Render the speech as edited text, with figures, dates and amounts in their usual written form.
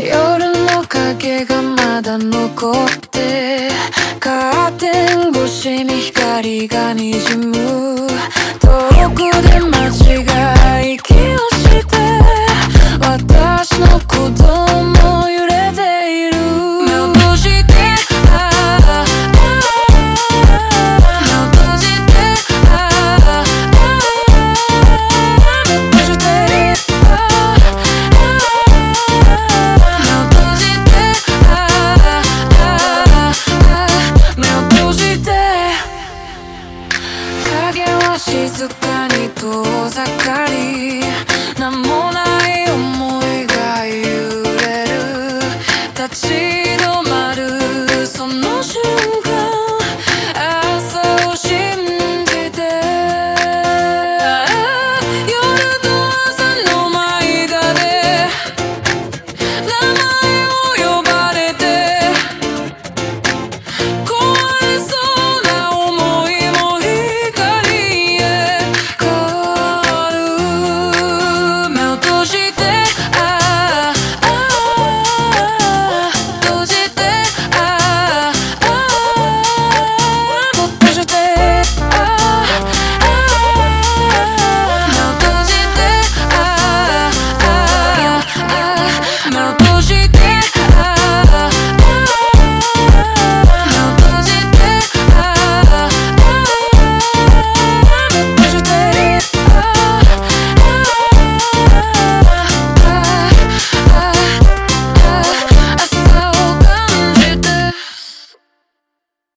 夜の影がまだ残ってカーテン越しに光が滲む遠くで街が息をして私の鼓動も揺れている目を閉じて静かに遠ざかり名もない想いが揺れる立ち止まるその瞬間朝を信じて夜と朝の間で